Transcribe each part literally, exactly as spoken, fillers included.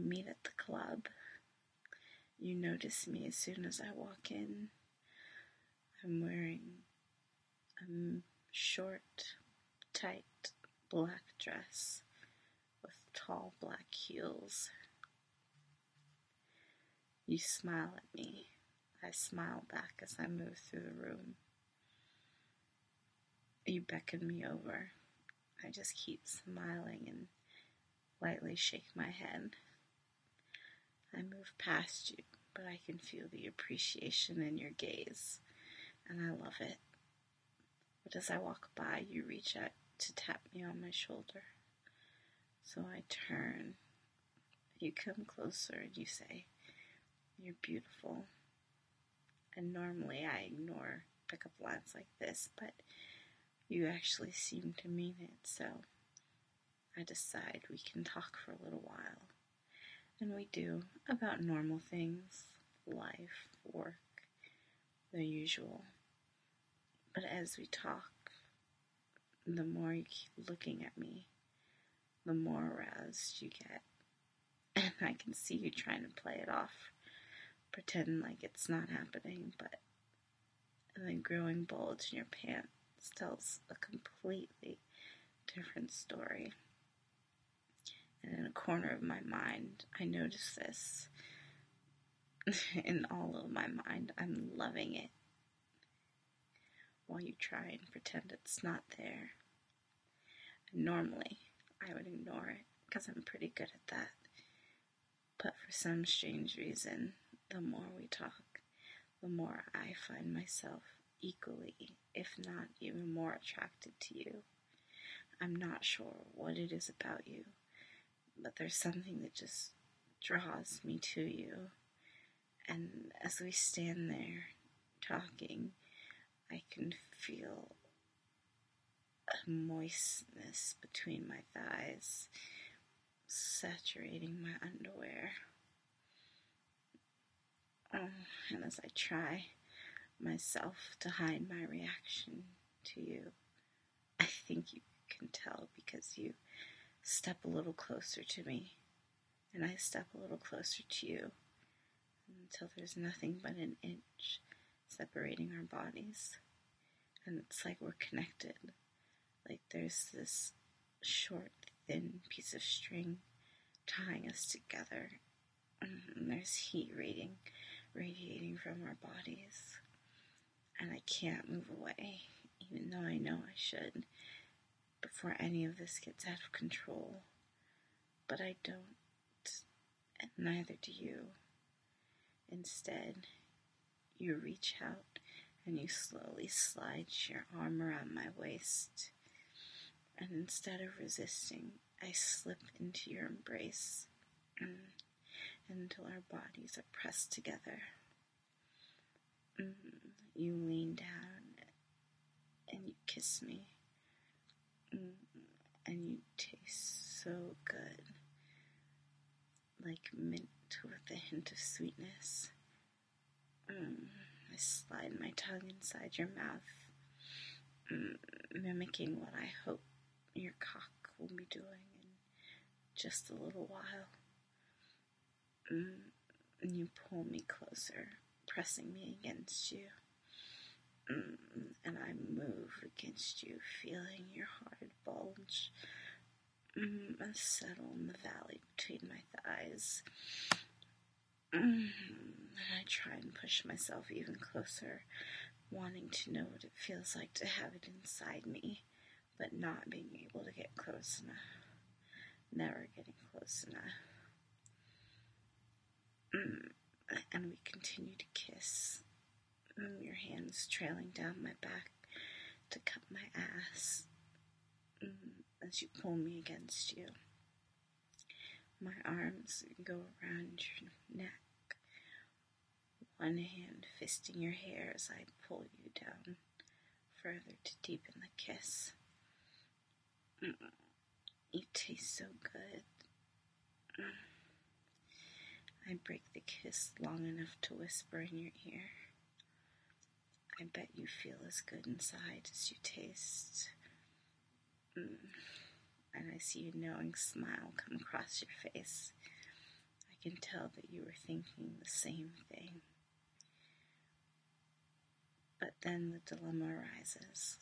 meet at the club. You notice me as soon as I walk in. I'm wearing a short, tight black dress with tall black heels. You smile at me. I smile back as I move through the room. You beckon me over. I just keep smiling and lightly shake my head. I move past you, but I can feel the appreciation in your gaze, and I love it. But as I walk by, you reach out to tap me on my shoulder. So I turn. You come closer and you say, "You're beautiful." And normally I ignore pickup lines like this, but you actually seem to mean it, so I decide we can talk for a little while. And we do, about normal things, life, work, the usual. But as we talk, the more you keep looking at me, the more aroused you get. And I can see you trying to play it off, pretend like it's not happening, but the growing bulge in your pants tells a completely different story. And in a corner of my mind, I notice this. In all of my mind, I'm loving it, while you try and pretend it's not there. And normally, I would ignore it, because I'm pretty good at that. But for some strange reason, the more we talk, the more I find myself equally, if not even more attracted to you. I'm not sure what it is about you, but there's something that just draws me to you. And as we stand there talking, I can feel a moistness between my thighs, saturating my underwear. Oh, and as I try myself to hide my reaction to you, I think you can tell because you step a little closer to me, and I step a little closer to you, until there's nothing but an inch separating our bodies. And it's like we're connected, like there's this short, thin piece of string tying us together, and there's heat radiating, radiating from our bodies, and I can't move away, even though I know I should, before any of this gets out of control. But I don't, and neither do you. Instead, you reach out and you slowly slide your arm around my waist, and instead of resisting, I slip into your embrace mm, until our bodies are pressed together. Mm, you lean down and you kiss me, mm, and you taste so good, like mint with a hint of sweetness. Mm, I slide my tongue inside your mouth, mm, mimicking what I hope your cock will be doing in just a little while. Mm, and you pull me closer, pressing me against you. Mm, and I move against you, feeling your hard bulge mm, settle in the valley between my thighs. Mm, and I try and push myself even closer, wanting to know what it feels like to have it inside me, but not being able to get close enough. Never getting close enough. Mm, and we continue to kiss. Mm, your hands trailing down my back to cup my ass mm, as you pull me against you. My arms go around your neck, one hand fisting your hair as I pull you down further to deepen the kiss. Mm, you taste so good. Mm. I break the kiss long enough to whisper in your ear. I bet you feel as good inside as you taste. Mm. And I see a knowing smile come across your face can tell that you were thinking the same thing. But then the dilemma arises.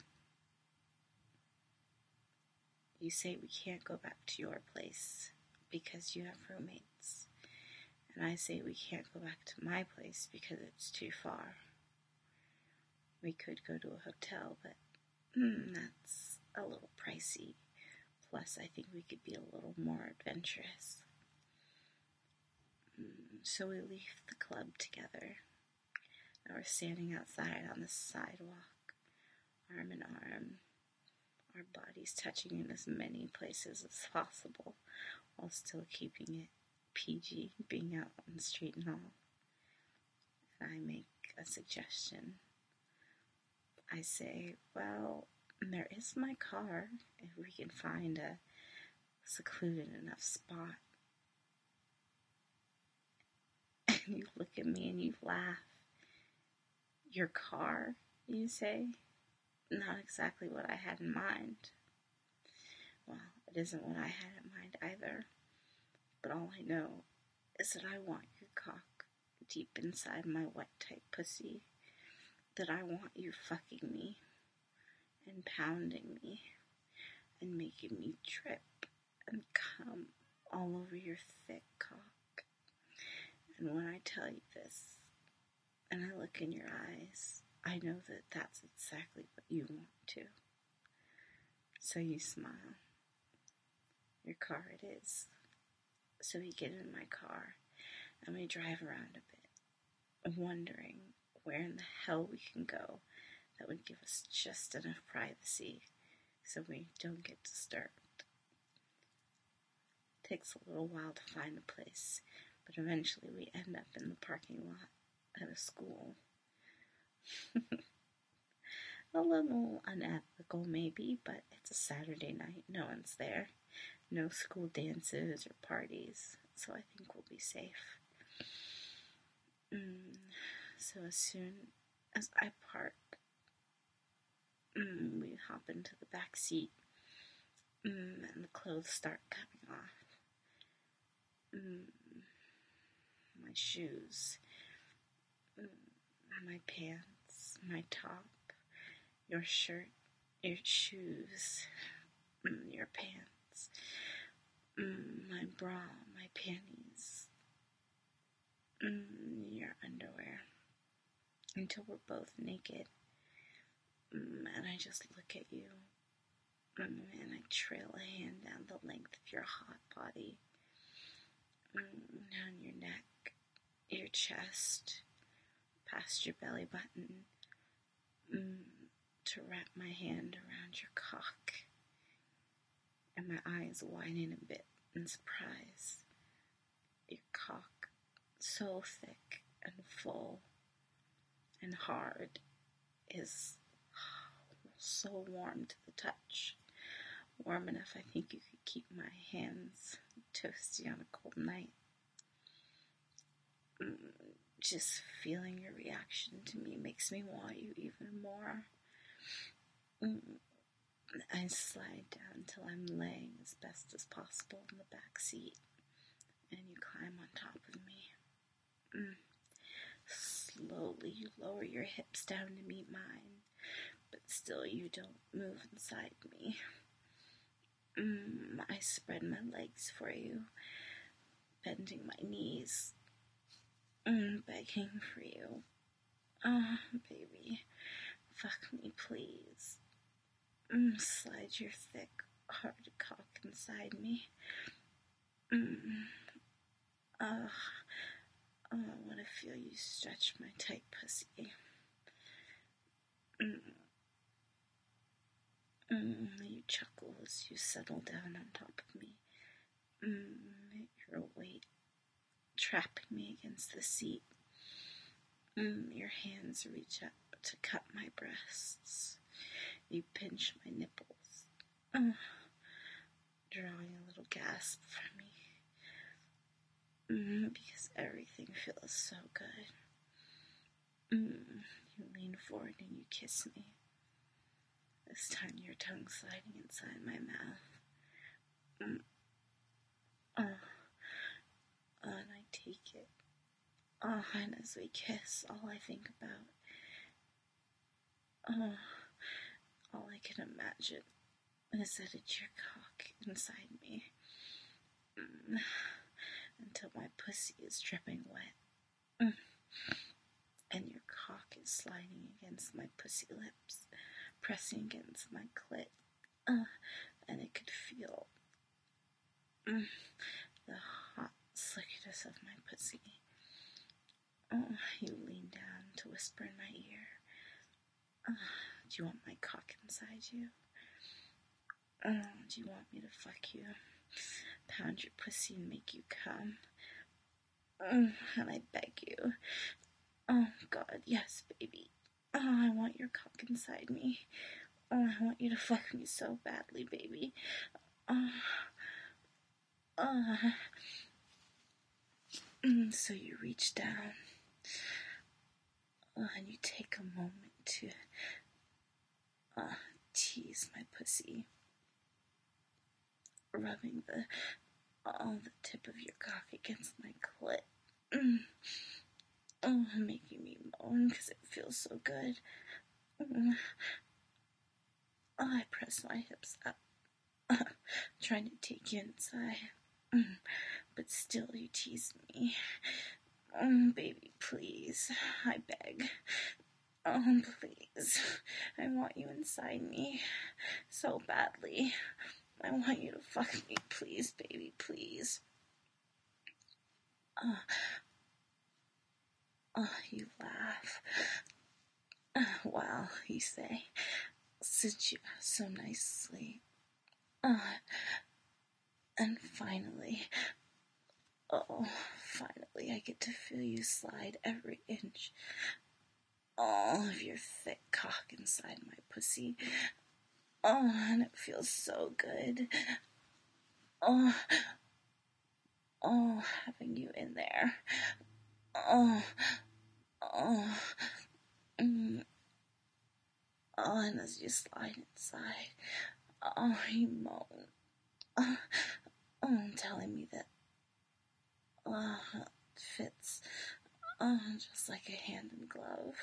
You say we can't go back to your place because you have roommates. And I say we can't go back to my place because it's too far. We could go to a hotel, but mm, that's a little pricey. Plus, I think we could be a little more adventurous. Mm, so we leave the club together. Now we're standing outside on the sidewalk, arm in arm, our bodies touching in as many places as possible, while still keeping it P G, being out on the street and all. And I make a suggestion. I say, well, there is my car, if we can find a secluded enough spot. And you look at me and you laugh. Your car, you say? Not exactly what I had in mind. Well, it isn't what I had in mind either. But all I know is that I want your cock deep inside my wet, tight pussy. That I want you fucking me and pounding me and making me drip and come all over your thick cock. And when I tell you this, and I look in your eyes, I know that that's exactly what you want to. So you smile. Your car it is. So we get in my car and we drive around a bit, wondering where in the hell we can go that would give us just enough privacy so we don't get disturbed. It takes a little while to find a place, but eventually we end up in the parking lot at a school. A little unethical maybe, but it's a Saturday night, no one's there. No school dances or parties, so I think we'll be safe. Mm, so as soon as I park, mm, we hop into the back seat, mm, and the clothes start coming off. Mm, my shoes, mm, my pants, my top, your shirt, your shoes, mm, your pants, mm, my bra, my panties, mm, your underwear, until we're both naked. Mm, and I just look at you, mm, and I trail a hand down the length of your hot body, mm, down your neck, your chest, past your belly button, mm, to wrap my hand around your cock, and my eyes widen a bit in surprise. Your cock, so thick and full and hard, is so warm to the touch. Warm enough I think you could keep my hands toasty on a cold night. Mm, just feeling your reaction to me makes me want you even more. Mm, I slide down till I'm laying as best as possible in the back seat, and you climb on top of me. Mm. Slowly you lower your hips down to meet mine, but still you don't move inside me. Mm, I spread my legs for you, bending my knees, mm, begging for you. Oh, baby, fuck me, please. Mm, slide your thick, hard cock inside me. Mm. Oh, oh, I want to feel you stretch my tight pussy. Mm. Mm, you chuckle as you settle down on top of me. Mm, your weight trapping me against the seat. Mm, your hands reach up to cut my breasts. You pinch my nipples, uh, drawing a little gasp from me. Mm, because everything feels so good. Mm, you lean forward and you kiss me. This time your tongue sliding inside my mouth. Mm. Oh. Oh, and I take it. Oh, and as we kiss, all I think about, oh, all I can imagine is that it's your cock inside me. Mm. Until my pussy is dripping wet. Mm. And your cock is sliding against my pussy lips, pressing against my clit. Uh, and I could feel mm, the hot slickiness of my pussy. Oh, you lean down to whisper in my ear. Uh, do you want my cock inside you? Oh, do you want me to fuck you? Pound your pussy and make you come? Mm, and I beg you. Oh, God, yes, baby. Oh, I want your cock inside me. Oh, I want you to fuck me so badly, baby. Oh, uh, mm, so you reach down. Uh, and you take a moment to uh, tease my pussy, rubbing the all the tip of your cock against my clit. Mm. Oh, making me moan because it feels so good. Mm. Oh, I press my hips up, uh, trying to take you inside, mm. But still you tease me. Oh, baby, please, I beg. Oh, please, I want you inside me so badly. I want you to fuck me, please, baby, please. Uh, uh, you laugh. Uh, well, you say, since you have so nice sleep. Uh, and finally, oh, finally I get to feel you slide every inch all of your thick cock inside my pussy. Oh, and it feels so good. Oh, oh, having you in there. Oh, oh, mm, oh, and as you slide inside, oh, you moan. Oh, oh, telling me that, oh, it fits, oh, just like a hand in glove.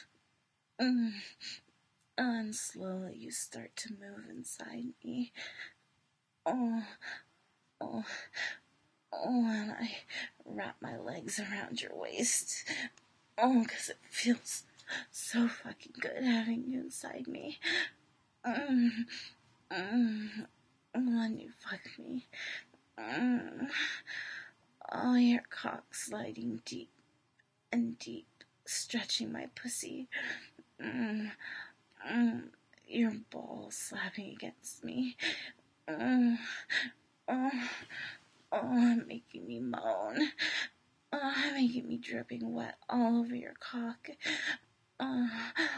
Mm. And slowly you start to move inside me. Oh, oh, oh, and I wrap my legs around your waist. Oh, because it feels so fucking good having you inside me. Mm, mm, when you fuck me. Mm, oh, your cock sliding deep and deep, stretching my pussy. Mm, mm, your balls slapping against me. Mm, oh, oh, making me moan. Oh, making me dripping wet all over your cock. Oh,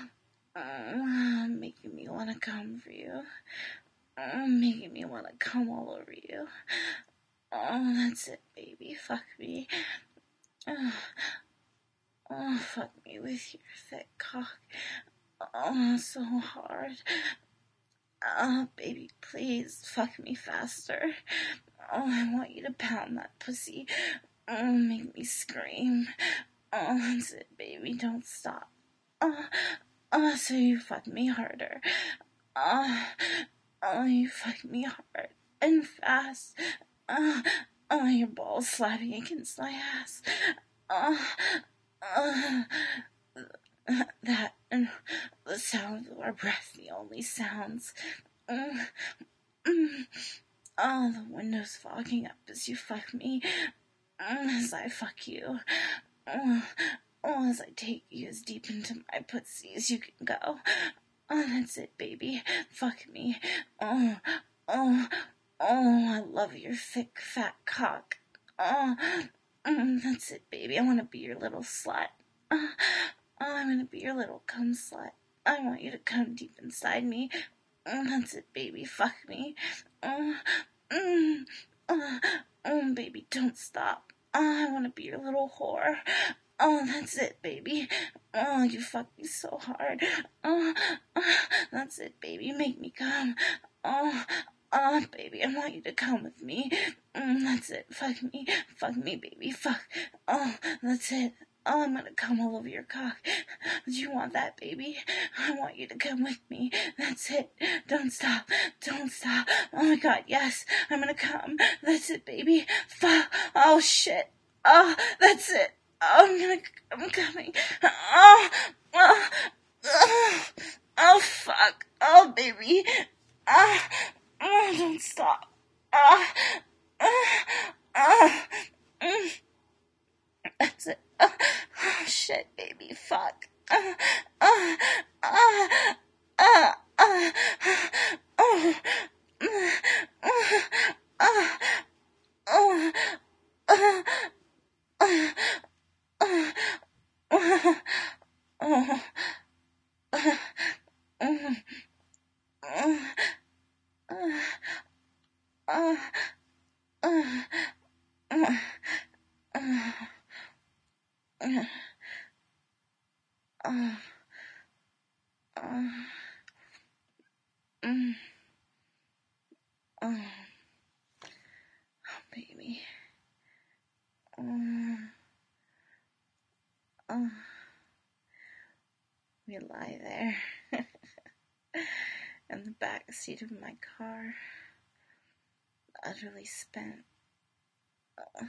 oh, making me want to come for you. Oh, making me want to come all over you. Oh, that's it, baby. Fuck me. Oh, oh, fuck me with your thick cock. Oh, so hard. Oh, baby, please, fuck me faster. Oh, I want you to pound that pussy. Oh, make me scream. Oh, that's it, baby, don't stop. Oh, oh, so you fuck me harder. Oh, oh, you fuck me hard and fast. Oh, oh, your balls slapping against my ass. Oh, oh, that and the sound of our breath, the only sounds. Mm, mm, oh, the windows fogging up as you fuck me, mm, as I fuck you. Oh, oh, as I take you as deep into my pussy as you can go. Oh, that's it, baby. Fuck me. Oh, oh, oh, I love your thick, fat cock. Oh, mm, that's it, baby. I want to be your little slut. Oh, oh, I'm gonna be your little cum slut. I want you to come deep inside me. Oh, that's it, baby. Fuck me. Oh, mm, oh, oh, baby, don't stop. Oh, I want to be your little whore. Oh, that's it, baby. Oh, you fuck me so hard. Oh, oh, that's it, baby. Make me come. Oh, oh, baby, I want you to come with me. Mm, that's it. Fuck me. Fuck me, baby. Fuck. Oh, that's it. Oh, I'm gonna come all over your cock. Do you want that, baby? I want you to come with me. That's it. Don't stop. Don't stop. Oh my god, yes. I'm gonna come. That's it, baby. Fuck. Oh, shit. Oh, that's it. Oh, I'm gonna, I'm coming. Oh, oh, oh, oh, fuck. Oh, baby. Ah, oh, don't stop. Ah, ah, ah, mm. That's it. Oh, oh, shit, baby. Fuck. Uh, uh, uh, uh, uh, oh, uh, uh, uh, oh, uh, uh, uh, uh, oh, uh, uh, uh, uh, uh, uh, uh, uh, uh, uh, mm, oh, baby. Uh, uh, we lie there in the back seat of my car, utterly spent. Uh,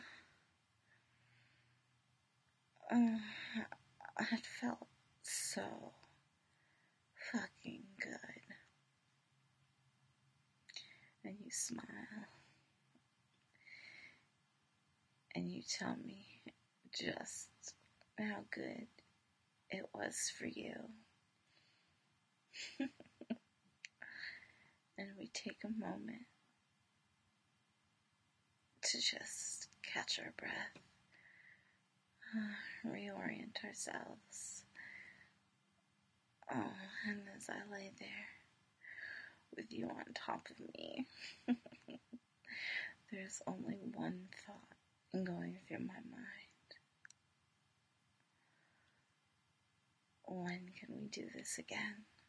uh, it felt so fucking good. And you smile. And you tell me just how good it was for you. And we take a moment to just catch our breath, uh, reorient ourselves. Oh, and as I lay there with you on top of me, there's only one thought going through my mind. When can we do this again?